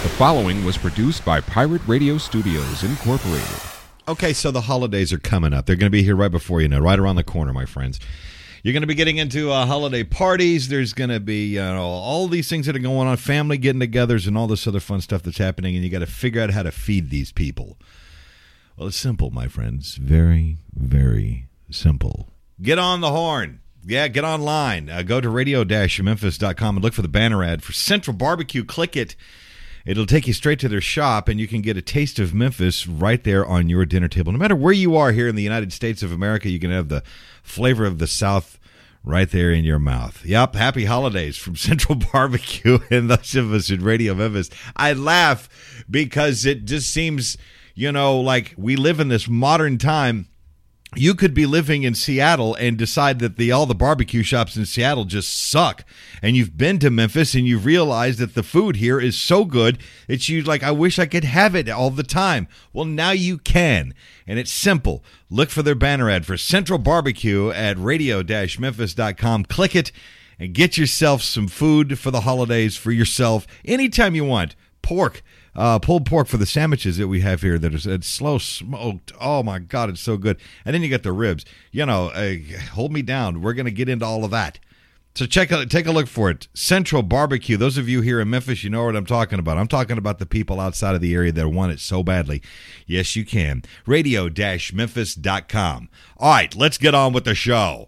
The following was produced by Pirate Radio Studios, Incorporated. Okay, so the holidays are coming up. They're going to be here right before you know, right around the corner, my friends. You're going to be getting into holiday parties. There's going to be all these things that are going on, family getting-togethers and all this other fun stuff that's happening, and you got to figure out how to feed these people. Well, it's simple, my friends. Very, very simple. Get on the horn. Yeah, get online. Go to radio-memphis.com and look for the banner ad for Central Barbecue. Click it. It'll take you straight to their shop, and you can get a taste of Memphis right there on your dinner table. No matter where you are here in the United States of America, you can have the flavor of the South right there in your mouth. Yep, happy holidays from Central Barbecue and those of us at Radio Memphis. I laugh because it just seems, like we live in this modern time. You could be living in Seattle and decide that all the barbecue shops in Seattle just suck. And you've been to Memphis and you've realized that the food here is so good that you're like, I wish I could have it all the time. Well, now you can. And it's simple. Look for their banner ad for Central Barbecue at radio-memphis.com. Click it and get yourself some food for the holidays for yourself anytime you want. Pork. Pulled pork for the sandwiches that we have here that is slow smoked. Oh, my God, it's so good. And then you got the ribs. Hold me down. We're going to get into all of that. So take a look for it. Central Barbecue. Those of you here in Memphis, you know what I'm talking about. I'm talking about the people outside of the area that want it so badly. Yes, you can. Radio-memphis.com. All right, let's get on with the show.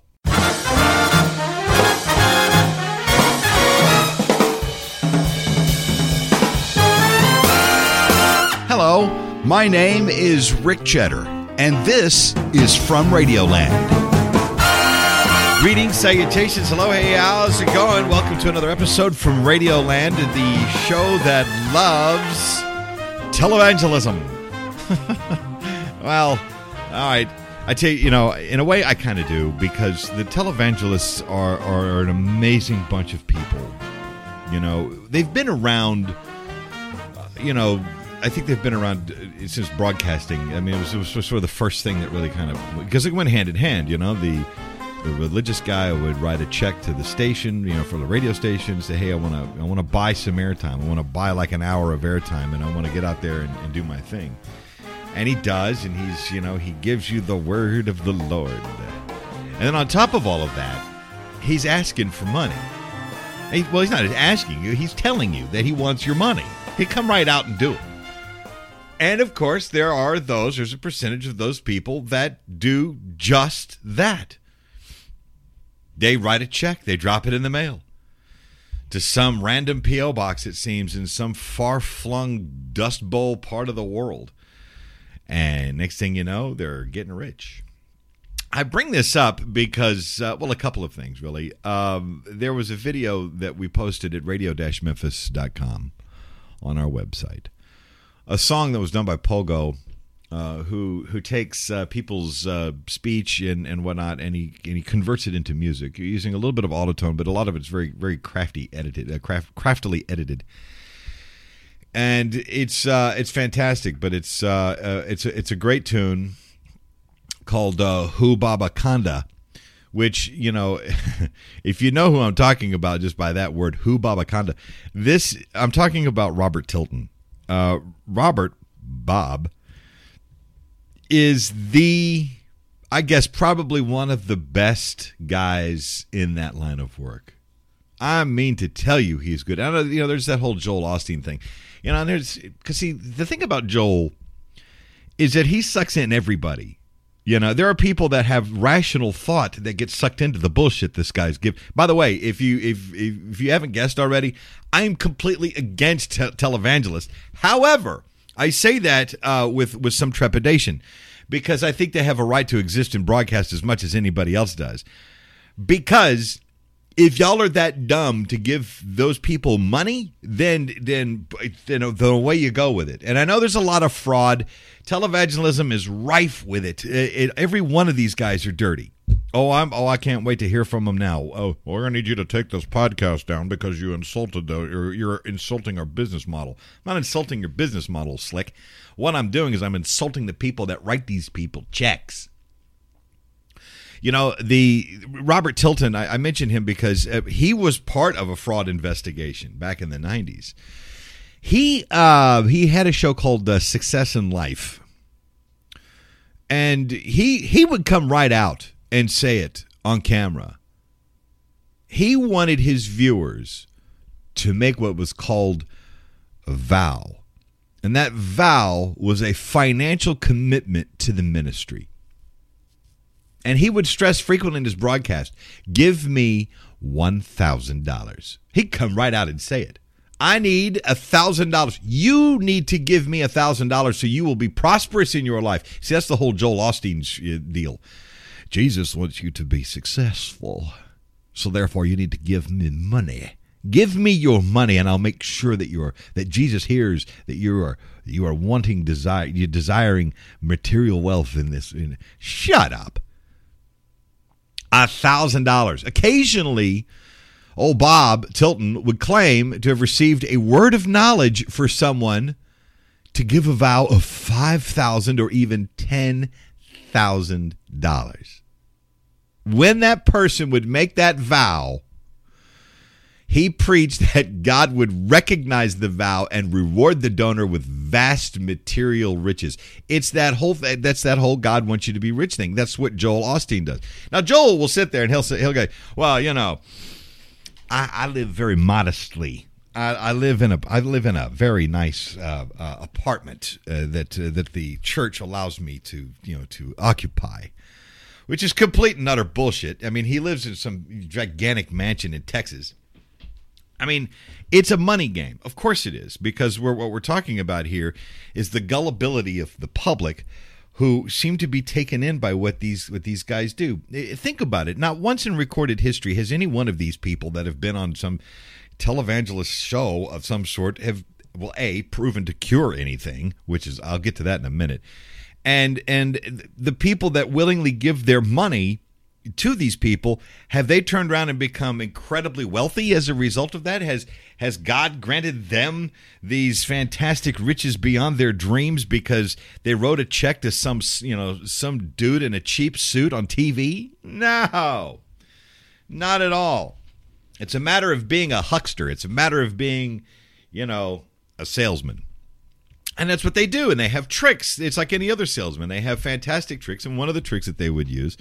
Hello, my name is Rick Cheddar, and this is From Radioland. Greetings, salutations, hello, hey, how's it going? Welcome to another episode from Radioland, the show that loves televangelism. Well, all right, I tell you, in a way I kind of do, because the televangelists are an amazing bunch of people. They've been around, I think they've been around since broadcasting. I mean, it was sort of the first thing that really kind of, because it went hand in hand. The religious guy would write a check to the station, for the radio station, say, hey, I want to buy some airtime. I want to buy like an hour of airtime, and I want to get out there and do my thing. And he does, and he gives you the word of the Lord. And then on top of all of that, he's asking for money. He's not asking you. He's telling you that he wants your money. He'd come right out and do it. And, of course, there's a percentage of those people that do just that. They write a check. They drop it in the mail to some random P.O. box, it seems, in some far-flung dust bowl part of the world. And next thing you know, they're getting rich. I bring this up because, a couple of things, really. There was a video that we posted at radio-memphis.com on our website. A song that was done by Pogo, who takes people's speech and whatnot, and he converts it into music using a little bit of autotune, but a lot of it's very, very craftily edited. And it's fantastic, but it's a great tune called Hu Baba Kanda, which, if you know who I'm talking about just by that word, Hu Baba Kanda, I'm talking about Robert Tilton. Robert Bob is I guess, probably one of the best guys in that line of work. I mean to tell you, he's good. I know, there's that whole Joel Osteen thing. Because the thing about Joel is that he sucks in everybody. There are people that have rational thought that get sucked into the bullshit this guy's give. By the way, if you haven't guessed already, I'm completely against televangelists. However, I say that with some trepidation, because I think they have a right to exist in broadcast as much as anybody else does. Because if y'all are that dumb to give those people money, then the way you go with it. And I know there's a lot of fraud. Televangelism is rife with it. Every one of these guys are dirty. I can't wait to hear from them now. Oh, we're going to need you to take this podcast down because you're insulting our business model. I'm not insulting your business model, Slick. What I'm doing is I'm insulting the people that write these people checks. The Robert Tilton, I mentioned him because he was part of a fraud investigation back in the 90s. He had a show called Success in Life. And he would come right out and say it on camera. He wanted his viewers to make what was called a vow. And that vow was a financial commitment to the ministry. And he would stress frequently in his broadcast, give me $1,000. He'd come right out and say it. I need $1,000. You need to give me $1,000 so you will be prosperous in your life. See, that's the whole Joel Osteen deal. Jesus wants you to be successful. So therefore you need to give me money. Give me your money, and I'll make sure that Jesus hears that you are you're desiring material wealth in this. Shut up. $1,000. Occasionally, old Bob Tilton would claim to have received a word of knowledge for someone to give a vow of $5,000 or even $10,000. When that person would make that vow, he preached that God would recognize the vow and reward the donor with vast material riches. It's that's that whole God wants you to be rich thing. That's what Joel Osteen does. Now Joel will sit there and he'll go, well, I live very modestly. I live in a very nice apartment that the church allows me to occupy, which is complete and utter bullshit. I mean, he lives in some gigantic mansion in Texas. I mean, it's a money game. Of course it is, because what we're talking about here is the gullibility of the public who seem to be taken in by what these guys do. Think about it. Not once in recorded history has any one of these people that have been on some televangelist show of some sort have, well, A, proven to cure anything, which is, I'll get to that in a minute. And the people that willingly give their money to these people, have they turned around and become incredibly wealthy as a result of that? Has God granted them these fantastic riches beyond their dreams because they wrote a check to some dude in a cheap suit on TV? No, not at all. It's a matter of being a huckster. It's a matter of being, a salesman. And that's what they do. And they have tricks. It's like any other salesman. They have fantastic tricks. And one of the tricks that they would use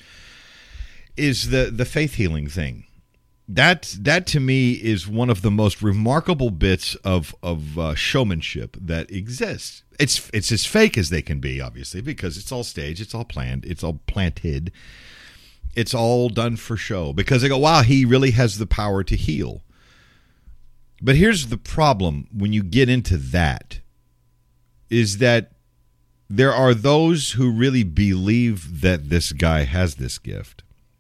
is the faith healing thing. That to me is one of the most remarkable bits of showmanship that exists. It's as fake as they can be, obviously, because it's all staged, it's all planned, it's all planted, it's all done for show. Because they go, wow, he really has the power to heal. But here's the problem when you get into that, is that there are those who really believe that this guy has this gift.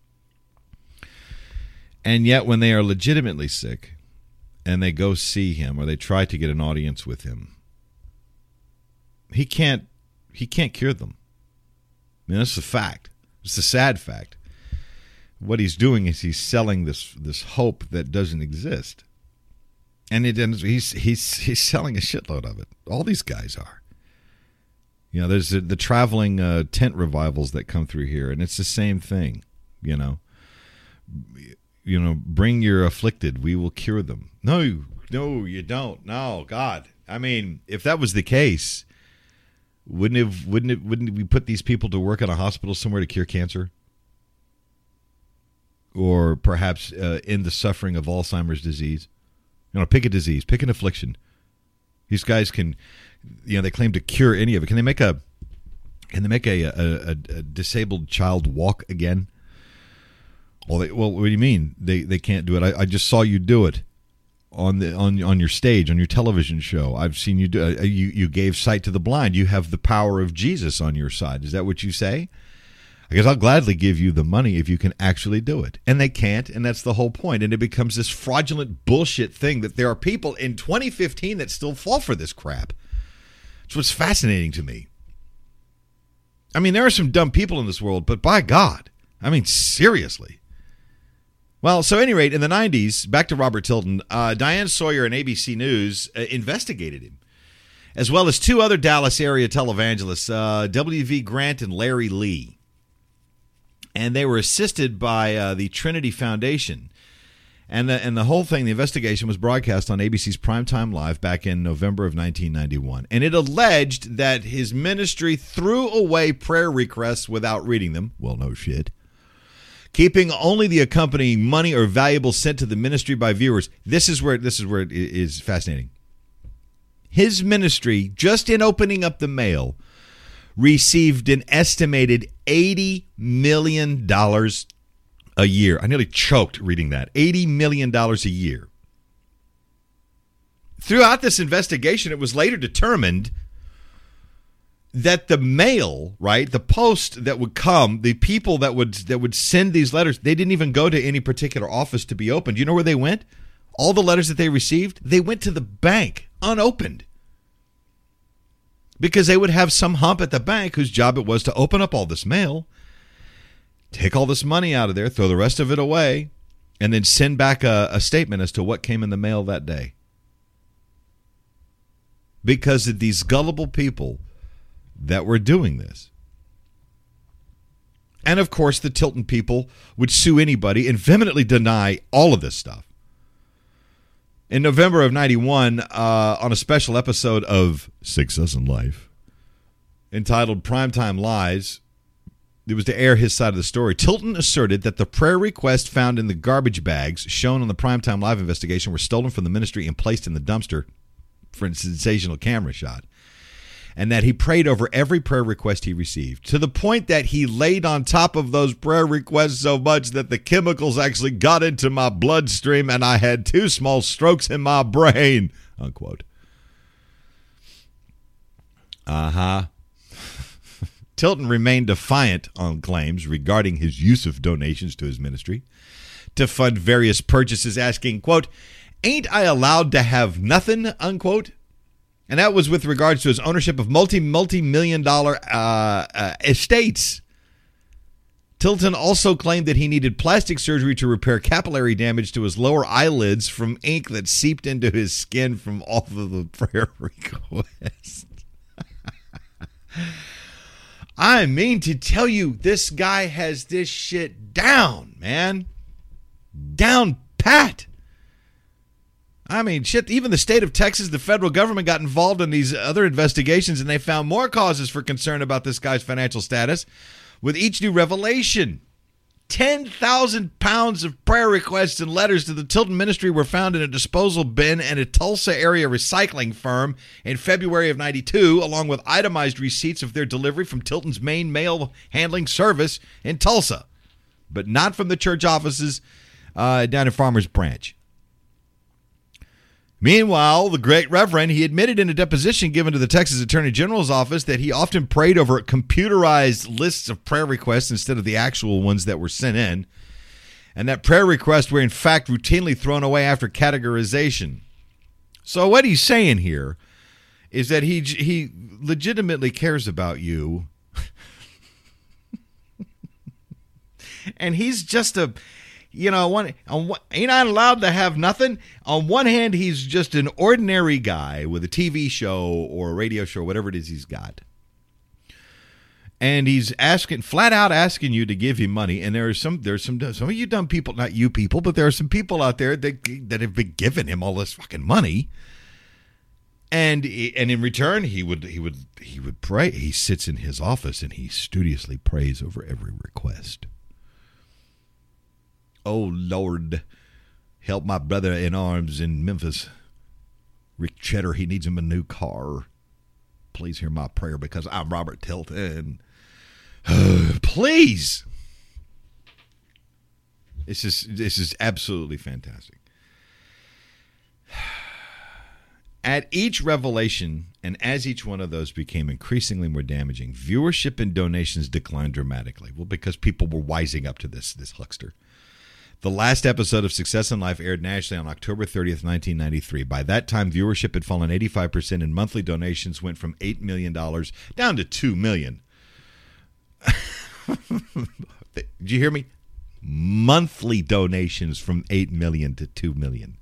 And yet when they are legitimately sick and they go see him or they try to get an audience with him, he can't cure them. I mean, that's a fact. It's a sad fact. What he's doing is he's selling this hope that doesn't exist. And he's selling a shitload of it. All these guys are. There's the traveling tent revivals that come through here, and it's the same thing, bring your afflicted, we will cure them. No, you don't. No, God. I mean, if that was the case, wouldn't we put these people to work at a hospital somewhere to cure cancer? Or perhaps end the suffering of Alzheimer's disease? Pick a disease, pick an affliction. These guys can, they claim to cure any of it. Can they make a disabled child walk again? Well, what do you mean they can't do it? I just saw you do it on your stage, on your television show. I've seen you do it. You gave sight to the blind. You have the power of Jesus on your side. Is that what you say? I guess I'll gladly give you the money if you can actually do it. And they can't, and that's the whole point. And it becomes this fraudulent bullshit thing that there are people in 2015 that still fall for this crap. It's what's fascinating to me. I mean, there are some dumb people in this world, but by God, I mean, seriously. Well, so at any rate, in the 90s, back to Robert Tilton, Diane Sawyer and ABC News investigated him, as well as two other Dallas area televangelists, W.V. Grant and Larry Lee. And they were assisted by the Trinity Foundation. And the whole thing, the investigation, was broadcast on ABC's Primetime Live back in November of 1991. And it alleged that his ministry threw away prayer requests without reading them. Well, no shit. Keeping only the accompanying money or valuables sent to the ministry by viewers. This is where it is fascinating. His ministry, just in opening up the mail, received an estimated $80 million a year. I nearly choked reading that. $80 million a year. Throughout this investigation, it was later determined that the mail, right, the post that would come, the people that would send these letters, they didn't even go to any particular office to be opened. Do you know where they went? All the letters that they received, they went to the bank unopened. Because they would have some hump at the bank whose job it was to open up all this mail, take all this money out of there, throw the rest of it away, and then send back a statement as to what came in the mail that day. Because of these gullible people that were doing this. And, of course, the Tilton people would sue anybody and vehemently deny all of this stuff. In November of 91, on a special episode of Success in Life, entitled Primetime Lies, it was to air his side of the story. Tilton asserted that the prayer requests found in the garbage bags shown on the Primetime Live investigation were stolen from the ministry and placed in the dumpster for a sensational camera shot, and that he prayed over every prayer request he received, to the point that he laid on top of those prayer requests so much that the chemicals actually got into my bloodstream and I had 2 small strokes in my brain, unquote. Tilton remained defiant on claims regarding his use of donations to his ministry to fund various purchases, asking, quote, "Ain't I allowed to have nothing?" unquote. And that was with regards to his ownership of multi-million-dollar estates. Tilton also claimed that he needed plastic surgery to repair capillary damage to his lower eyelids from ink that seeped into his skin from all of the prayer requests. I mean to tell you, this guy has this shit down, man. Down pat. I mean, shit, even the state of Texas, the federal government got involved in these other investigations, and they found more causes for concern about this guy's financial status with each new revelation. 10,000 pounds of prayer requests and letters to the Tilton ministry were found in a disposal bin at a Tulsa area recycling firm in February of 92, along with itemized receipts of their delivery from Tilton's main mail handling service in Tulsa, but not from the church offices down in Farmers Branch. Meanwhile, the great reverend, he admitted in a deposition given to the Texas Attorney General's office that he often prayed over computerized lists of prayer requests instead of the actual ones that were sent in, and that prayer requests were in fact routinely thrown away after categorization. So what he's saying here is that he legitimately cares about you, and he's just a... You know, ain't I allowed to have nothing? On one hand, he's just an ordinary guy with a TV show or a radio show, whatever it is he's got. And he's flat out asking you to give him money. And there's some of you dumb people, not you people, but there are some people out there that have been giving him all this fucking money. And in return, he would pray. He sits in his office and he studiously prays over every request. Oh, Lord, help my brother in arms in Memphis. Rick Cheddar, he needs him a new car. Please hear my prayer because I'm Robert Tilton. Please. This is absolutely fantastic. At each revelation, and as each one of those became increasingly more damaging, viewership and donations declined dramatically. Well, because people were wising up to this huckster. The last episode of Success in Life aired nationally on October 30th, 1993. By that time, viewership had fallen 85% and monthly donations went from $8 million down to $2 million. Did you hear me? Monthly donations from $8 million to $2 million.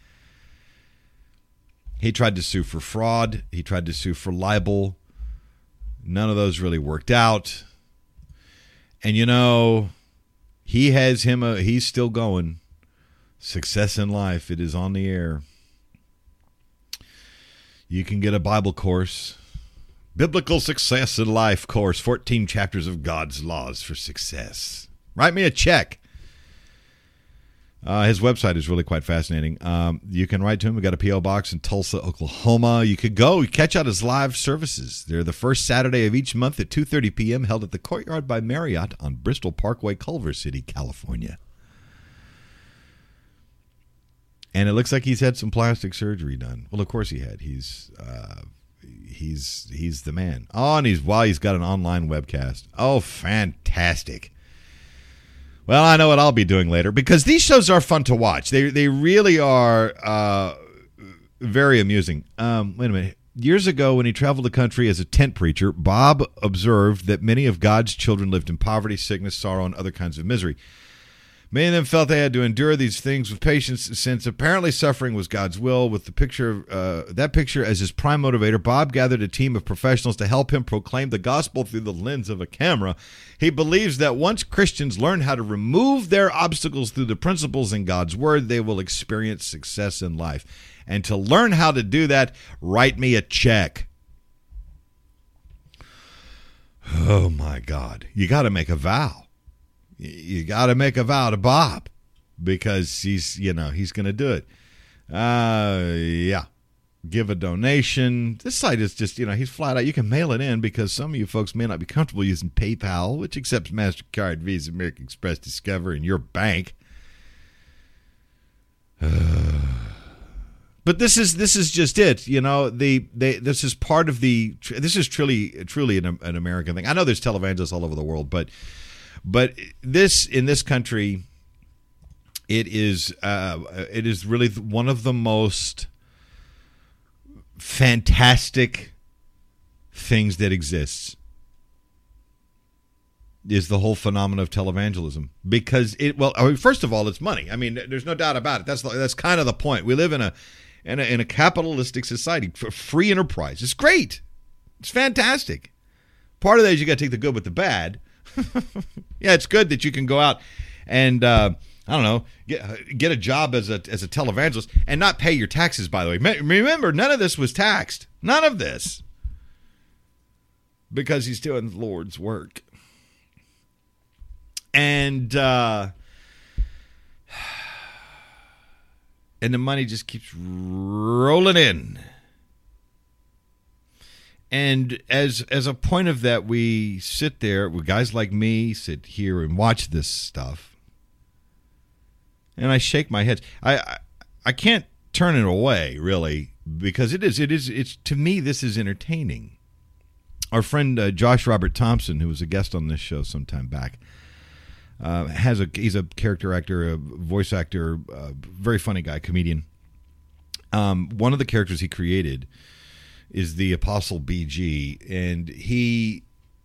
He tried to sue for fraud. He tried to sue for libel. None of those really worked out. And you know... he's still going. Success in Life. It is on the air. You can get a Bible course. Biblical Success in Life course. 14 chapters of God's laws for success. Write me a check. His website is really quite fascinating. You can write to him. We've got a P.O. box in Tulsa, Oklahoma. You could go catch out his live services. They're the first Saturday of each month at 2:30 p.m. held at the Courtyard by Marriott on Bristol Parkway, Culver City, California. And it looks like he's had some plastic surgery done. Well, of course he had. He's the man. Oh, and he's got an online webcast. Oh, fantastic. Well, I know what I'll be doing later because these shows are fun to watch. They really are very amusing. Wait a minute. Years ago, when he traveled the country as a tent preacher, Bob observed that many of God's children lived in poverty, sickness, sorrow, and other kinds of misery. Many of them felt they had to endure these things with patience, since apparently suffering was God's will. With that picture as his prime motivator, Bob gathered a team of professionals to help him proclaim the gospel through the lens of a camera. He believes that once Christians learn how to remove their obstacles through the principles in God's word, they will experience success in life. And to learn how to do that, write me a check. Oh, my God. You got to make a vow. You got to make a vow to Bob because he's going to do it. Yeah. Give a donation. This site is just, he's flat out. You can mail it in because some of you folks may not be comfortable using PayPal, which accepts MasterCard, Visa, American Express, Discover, and your bank. But this is just it. This is part of this is truly an American thing. I know there's televangelists all over the world, but this in this country, it is really one of the most fantastic things that exists. Is the whole phenomenon of televangelism because first of all, it's money. I mean, there's no doubt about it. That's kind of the point. We live in a capitalistic society, free enterprise. It's great. It's fantastic. Part of that is you got to take the good with the bad. Yeah, it's good that you can go out and get a job as a televangelist and not pay your taxes. By the way, remember, none of this was taxed. None of this, because he's doing the Lord's work, and the money just keeps rolling in. And as a point of that, we sit there, guys like me sit here and watch this stuff, and I shake my head. I can't turn it away, really, because it's to me, this is entertaining. Our friend Josh Robert Thompson, who was a guest on this show some time back, he's a character actor, a voice actor, very funny guy, comedian. One of the characters he created is the Apostle BG, and he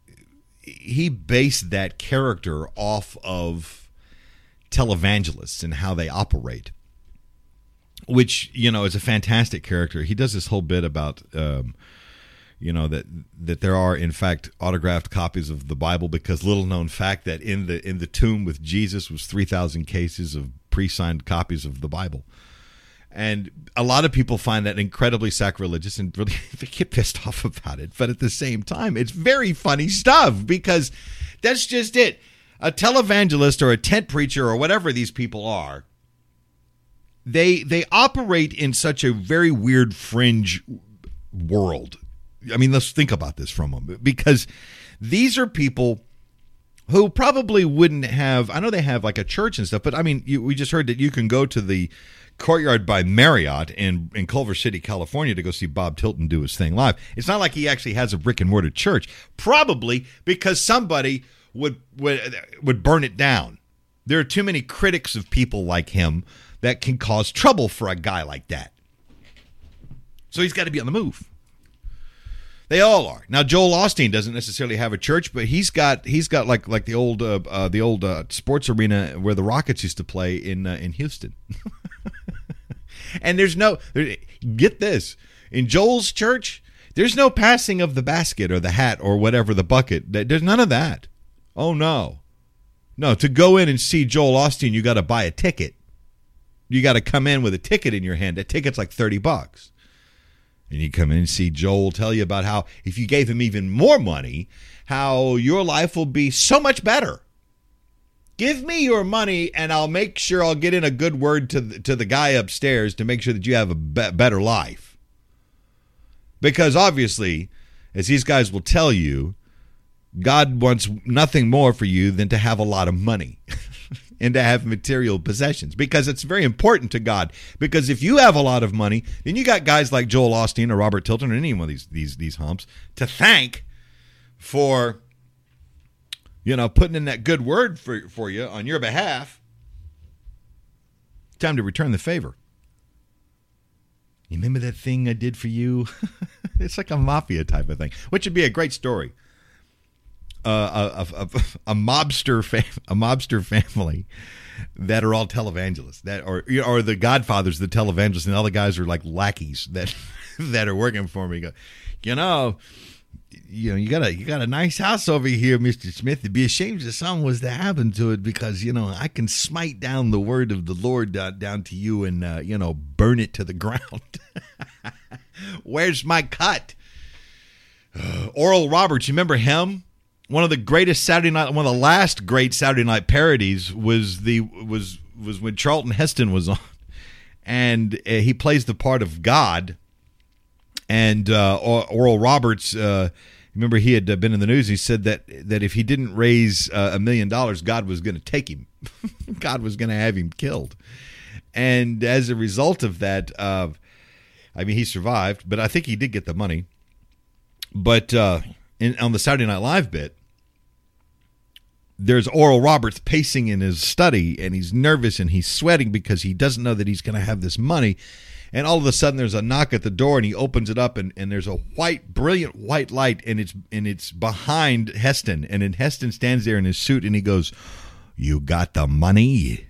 based that character off of televangelists and how they operate, which is a fantastic character. He does this whole bit about that there are in fact autographed copies of the Bible, because little known fact that in the tomb with Jesus was 3,000 cases of pre-signed copies of the Bible. And a lot of people find that incredibly sacrilegious and really they get pissed off about it. But at the same time, it's very funny stuff, because that's just it. A televangelist or a tent preacher or whatever these people are, they operate in such a very weird fringe world. I mean, let's think about this for a moment, because these are people who probably wouldn't have, I know they have like a church and stuff, but I mean, we just heard that you can go to the Courtyard by Marriott in Culver City, California, to go see Bob Tilton do his thing live. It's not like he actually has a brick and mortar church, probably because somebody would burn it down. There are too many critics of people like him that can cause trouble for a guy like that. So he's got to be on the move. They all are. Now, Joel Osteen doesn't necessarily have a church, but he's got like the old sports arena where the Rockets used to play in Houston. And get this, in Joel's church, there's no passing of the basket or the hat or whatever, the bucket. There's none of that. Oh no, to go in and see Joel Osteen, you got to buy a ticket. You got to come in with a ticket in your hand. That ticket's like $30. And you come in and see Joel tell you about how if you gave him even more money, how your life will be so much better. Give me your money and I'll make sure I'll get in a good word to the guy upstairs to make sure that you have a better life. Because obviously, as these guys will tell you, God wants nothing more for you than to have a lot of money. And to have material possessions, because it's very important to God. Because if you have a lot of money, then you got guys like Joel Osteen or Robert Tilton or any one of these humps to thank for, putting in that good word for you on your behalf. Time to return the favor. You remember that thing I did for you? It's like a mafia type of thing, which would be a great story. A mobster family that are all televangelists, or the Godfathers, the televangelists, and all the guys are like lackeys that are working for me. You got a nice house over here, Mr. Smith. It'd be a shame if something was to happen to it, because I can smite down the word of the Lord down to you and burn it to the ground. Where's my cut? Oral Roberts, you remember him? One of the last great Saturday night parodies was when Charlton Heston was on, and he plays the part of God. And Oral Roberts, remember he had been in the news. He said that if he didn't raise $1 million, God was going to take him. God was going to have him killed. And as a result of that, he survived, but I think he did get the money. But on the Saturday Night Live bit, there's Oral Roberts pacing in his study, and he's nervous and he's sweating because he doesn't know that he's going to have this money. And all of a sudden there's a knock at the door, and he opens it up, and there's a brilliant white light, and it's behind Heston. And then Heston stands there in his suit, and he goes, "You got the money?"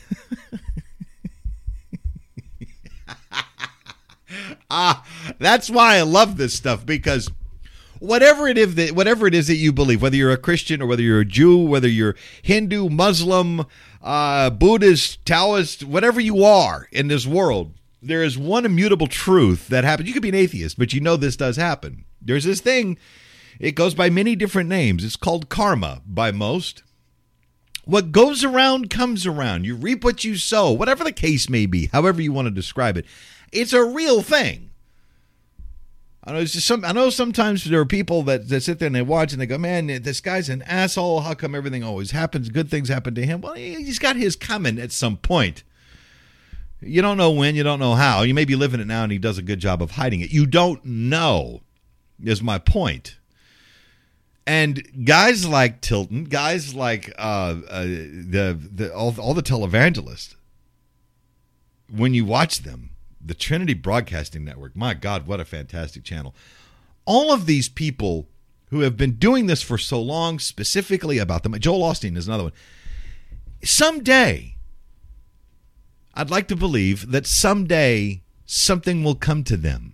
That's why I love this stuff, because whatever it is that you believe, whether you're a Christian or whether you're a Jew, whether you're Hindu, Muslim, Buddhist, Taoist, whatever you are in this world, there is one immutable truth that happens. You could be an atheist, but this does happen. There's this thing. It goes by many different names. It's called karma by most. What goes around comes around. You reap what you sow, whatever the case may be, however you want to describe it. It's a real thing. I know sometimes there are people that sit there and they watch and they go, "Man, this guy's an asshole. How come everything always happens? Good things happen to him." Well, he's got his coming at some point. You don't know when, you don't know how. You may be living it now, and he does a good job of hiding it. You don't know, is my point. And guys like Tilton, guys like all the televangelists, when you watch them, the Trinity Broadcasting Network, my God, what a fantastic channel. All of these people who have been doing this for so long, specifically about them, Joel Osteen is another one. Someday, I'd like to believe that someday something will come to them.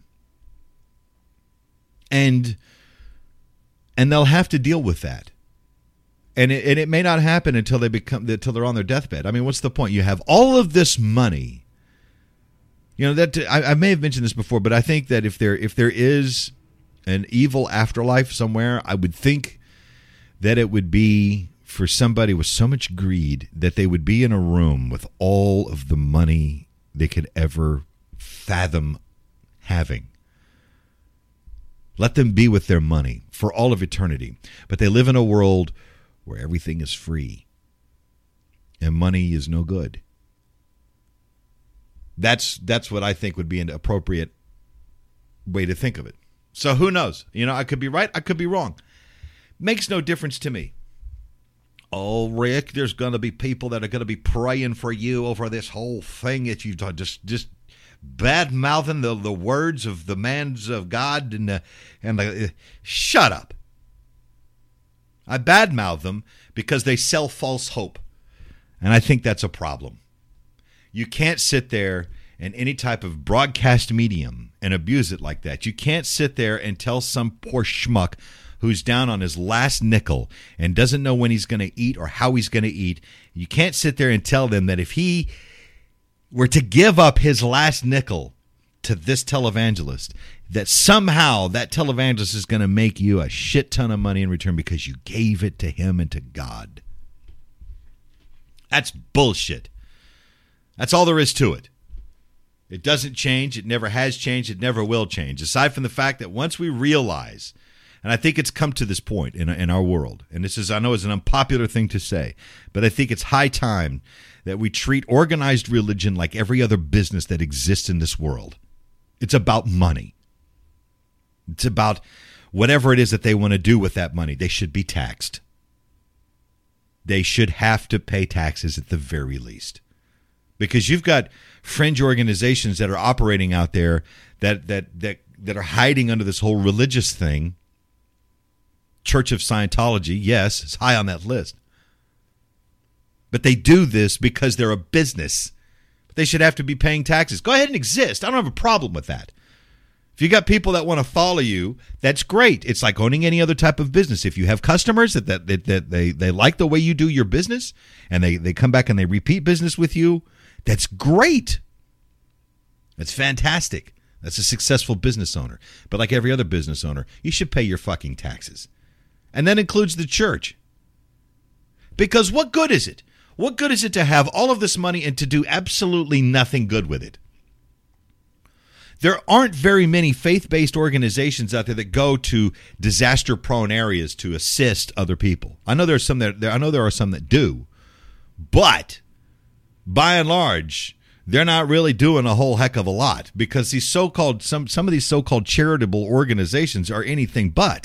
And they'll have to deal with that. And it may not happen until they're on their deathbed. I mean, what's the point? You have all of this money. That I may have mentioned this before, but I think that if there is an evil afterlife somewhere, I would think that it would be for somebody with so much greed that they would be in a room with all of the money they could ever fathom having. Let them be with their money for all of eternity. But they live in a world where everything is free and money is no good. That's what I think would be an appropriate way to think of it. So who knows? I could be right. I could be wrong. Makes no difference to me. Oh, Rick, there's going to be people that are going to be praying for you over this whole thing that you've done. Just bad-mouthing the words of the man of God and shut up. I badmouth them because they sell false hope. And I think that's a problem. You can't sit there in any type of broadcast medium and abuse it like that. You can't sit there and tell some poor schmuck who's down on his last nickel and doesn't know when he's going to eat or how he's going to eat. You can't sit there and tell them that if he were to give up his last nickel to this televangelist, that somehow that televangelist is going to make you a shit ton of money in return because you gave it to him and to God. That's bullshit. That's all there is to it. It doesn't change. It never has changed. It never will change. Aside from the fact that once we realize, and I think it's come to this point in our world, and this is, I know, is an unpopular thing to say, but I think it's high time that we treat organized religion like every other business that exists in this world. It's about money. It's about whatever it is that they want to do with that money. They should be taxed. They should have to pay taxes at the very least. Because you've got fringe organizations that are operating out there that are hiding under this whole religious thing. Church of Scientology, yes, is high on that list. But they do this because they're a business. They should have to be paying taxes. Go ahead and exist. I don't have a problem with that. If you got people that want to follow you, that's great. It's like owning any other type of business. If you have customers that they like the way you do your business and they come back and they repeat business with you, that's great. That's fantastic. That's a successful business owner. But like every other business owner, you should pay your fucking taxes. And that includes the church. Because what good is it? What good is it to have all of this money and to do absolutely nothing good with it? There aren't very many faith-based organizations out there that go to disaster-prone areas to assist other people. I know there are some that do, but by and large, they're not really doing a whole heck of a lot because these so-called some of these so-called charitable organizations are anything but.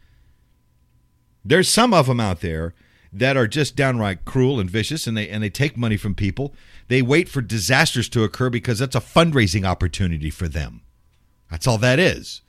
There's some of them out there that are just downright cruel and vicious, and they take money from people. They wait for disasters to occur because that's a fundraising opportunity for them. That's all that is.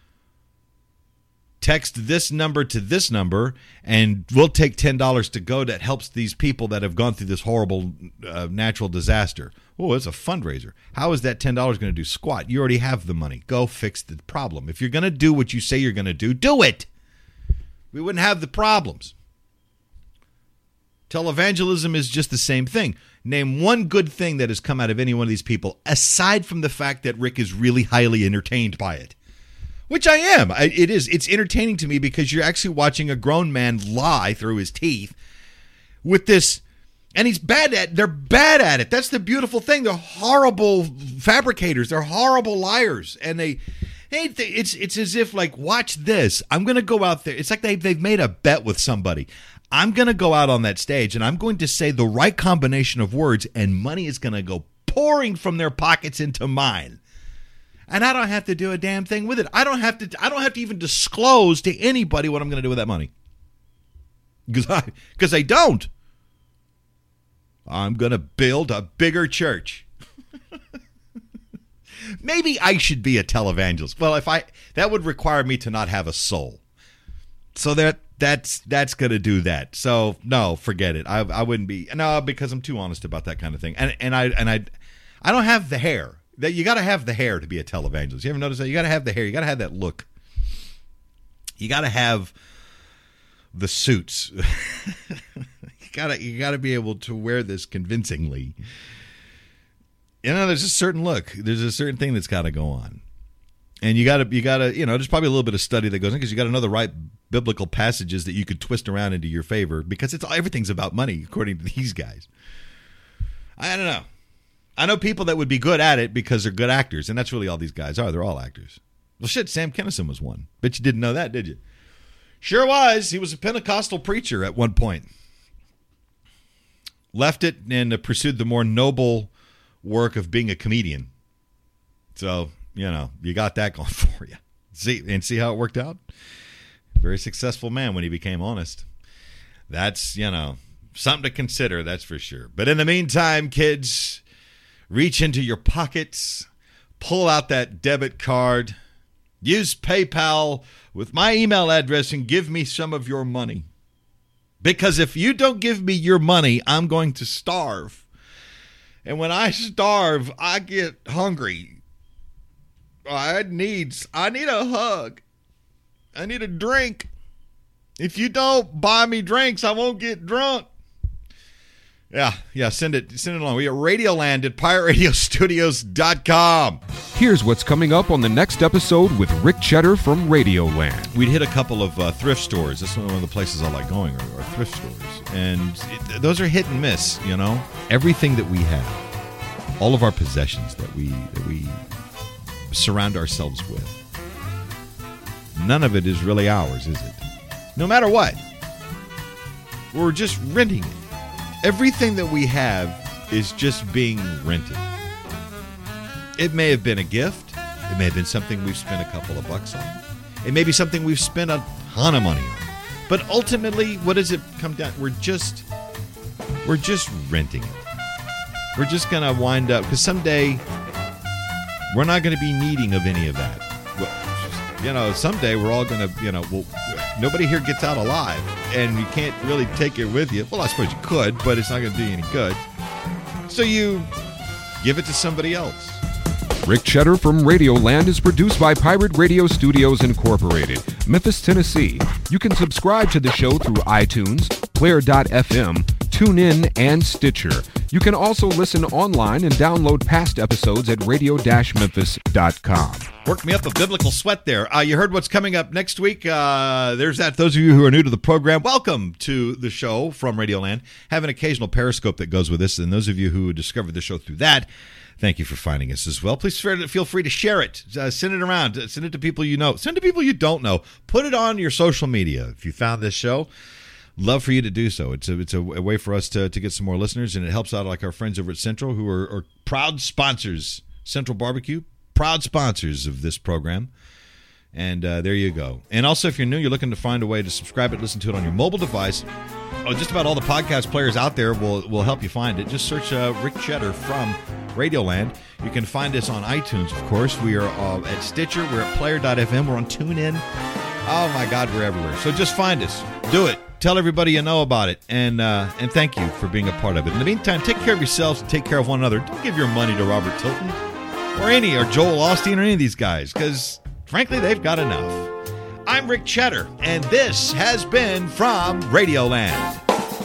Text this number to this number, and we'll take $10 to go that helps these people that have gone through this horrible natural disaster. Oh, it's a fundraiser. How is that $10 going to do squat? You already have the money. Go fix the problem. If you're going to do what you say you're going to do it. We wouldn't have the problems. Televangelism is just the same thing. Name one good thing that has come out of any one of these people, aside from the fact that Rick is really highly entertained by it. Which I am. It's entertaining to me because you're actually watching a grown man lie through his teeth with this, and they're bad at it. That's the beautiful thing. They're horrible fabricators. They're horrible liars. And it's as if, like, watch this. I'm going to go out there. It's like they've made a bet with somebody. I'm going to go out on that stage, and I'm going to say the right combination of words, and money is going to go pouring from their pockets into mine. And I don't have to do a damn thing with it. I don't have to even disclose to anybody what I'm going to do with that money. Because I don't. I'm going to build a bigger church. Maybe I should be a televangelist. Well, that would require me to not have a soul. So that's going to do that. So no, forget it. I wouldn't be. No, because I'm too honest about that kind of thing. And I don't have the hair. That you got to have the hair to be a televangelist. You ever notice that? You got to have the hair. You got to have that look. You got to have the suits. you got to be able to wear this convincingly. You know, there's a certain look. There's a certain thing that's got to go on. And you got to, there's probably a little bit of study that goes in because you got to know the right biblical passages that you could twist around into your favor because everything's about money, according to these guys. I don't know. I know people that would be good at it because they're good actors, and that's really all these guys are. They're all actors. Well, shit, Sam Kinison was one. Bet you didn't know that, did you? Sure was. He was a Pentecostal preacher at one point. Left it and pursued the more noble work of being a comedian. So, you got that going for you. See how it worked out? Very successful man when he became honest. That's, something to consider, that's for sure. But in the meantime, kids, reach into your pockets, pull out that debit card, use PayPal with my email address and give me some of your money. Because if you don't give me your money, I'm going to starve. And when I starve, I get hungry. I need a hug. I need a drink. If you don't buy me drinks, I won't get drunk. Yeah, send it along. We at Radioland at PirateRadioStudios.com. Here's what's coming up on the next episode with Rick Cheddar from Radioland. We'd hit a couple of thrift stores. That's one of the places I like going, are thrift stores. And those are hit and miss, you know. Everything that we have, all of our possessions that we surround ourselves with, none of it is really ours, is it? No matter what. We're just renting it. Everything that we have is just being rented. It may have been a gift. It may have been something we've spent a couple of bucks on. It may be something we've spent a ton of money on. But ultimately, what does it come down? We're just renting it. We're just going to wind up, because someday we're not going to be needing of any of that. Well, someday we're all going to, nobody here gets out alive, and you can't really take it with you. Well, I suppose you could, but it's not going to do you any good. So you give it to somebody else. Rick Cheddar from Radioland is produced by Pirate Radio Studios Incorporated, Memphis, Tennessee. You can subscribe to the show through iTunes, Player.fm, TuneIn, and Stitcher. You can also listen online and download past episodes at radio-memphis.com. Worked me up a biblical sweat there. You heard what's coming up next week. There's that. Those of you who are new to the program, welcome to the show from Radioland. Have an occasional Periscope that goes with this, and those of you who discovered the show through that, thank you for finding us as well. Please feel free to share it. Send it around. Send it to people you know. Send it to people you don't know. Put it on your social media. If you found this show, love for you to do so. It's a way for us to get some more listeners, and it helps out like our friends over at Central, who are proud sponsors. Central Barbecue, proud sponsors of this program. And there you go. And also, if you're new, you're looking to find a way to subscribe it, listen to it on your mobile device. Just about all the podcast players out there will help you find it. Just search Rick Cheddar from Radioland. You can find us on iTunes, of course. We are at Stitcher. We're at Player.fm. We're on TuneIn. Oh, my God, we're everywhere. So just find us. Do it. Tell everybody you know about it. And thank you for being a part of it. In the meantime, take care of yourselves and take care of one another. Don't give your money to Robert Tilton or Joel Osteen or any of these guys, because, frankly, they've got enough. I'm Rick Cheddar, and this has been from Radioland.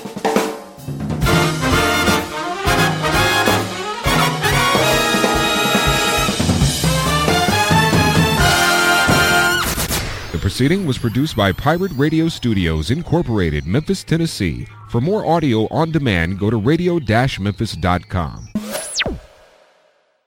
The proceeding was produced by Pirate Radio Studios Incorporated, Memphis, Tennessee. For more audio on demand, go to radio-memphis.com.